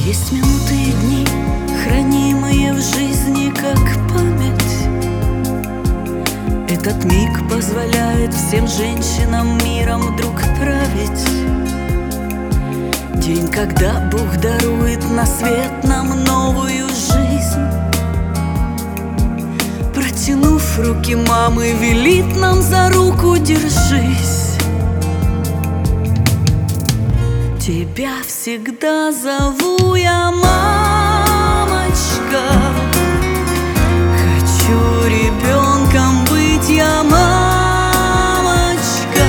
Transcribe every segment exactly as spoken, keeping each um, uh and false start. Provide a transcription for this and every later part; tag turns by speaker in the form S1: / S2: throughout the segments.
S1: Есть минуты и дни, хранимые в жизни как память. Этот миг позволяет всем женщинам миром вдруг править. День, когда Бог дарует на свет нам новую жизнь. Протянув руки мамы, велит нам за руку держись. Тебя всегда зову я, мамочка. Хочу ребенком быть я, мамочка,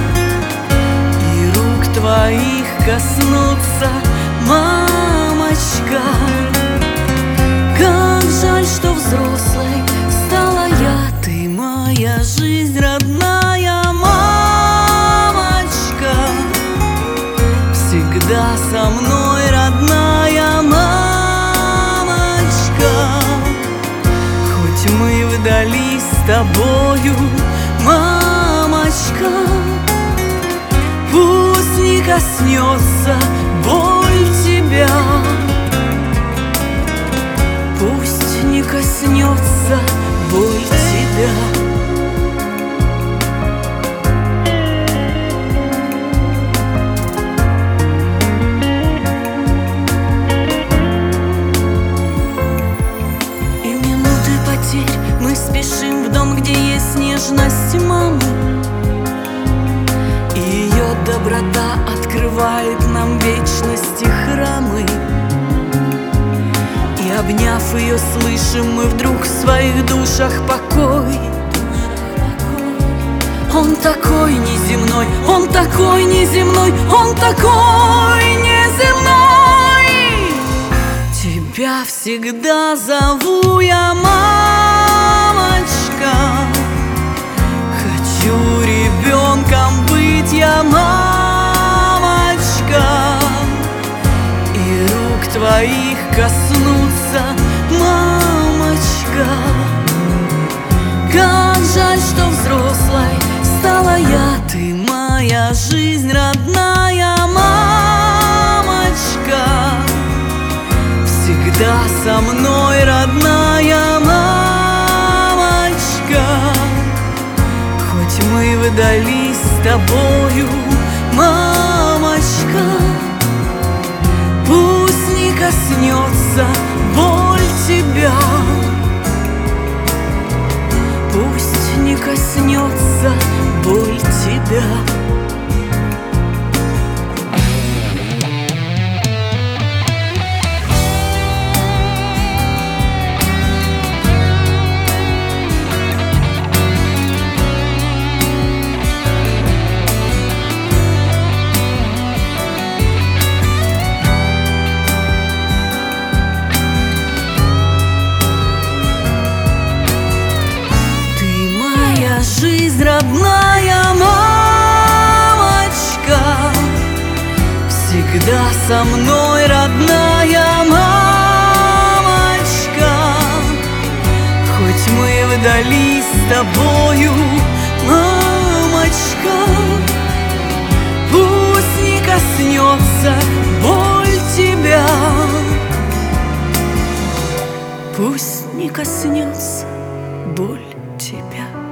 S1: и рук твоих коснуться, мамочка. Как жаль, что взрослой стала я, ты моя жизнь родная, мамочка. Всегда со мной, родная мамочка. Хоть мы вдали с тобою, мамочка, пусть не коснется боль тебя. Пусть не коснется боль тебя. Мы спешим в дом, где есть нежность мамы, и ее доброта открывает нам вечности храмы. И обняв ее, слышим мы вдруг в своих душах покой. Он такой неземной, он такой неземной, он такой неземной. Тебя всегда зову я, мамочка. Хочу ребенком быть я, мамочка, и рук твоих коснуться, мамочка. Как жаль, что взрослой стала я, ты моя жизнь родная, мамочка. Всегда со мной, родная мамочка. Хоть мы вдали с тобою, мамочка, пусть не коснется боль тебя. Пусть не коснется боль тебя. Жизнь родная мамочка. Всегда со мной, родная мамочка. Хоть мы вдали с тобою, мамочка, пусть не коснется боль тебя. Пусть не коснется боль тебя.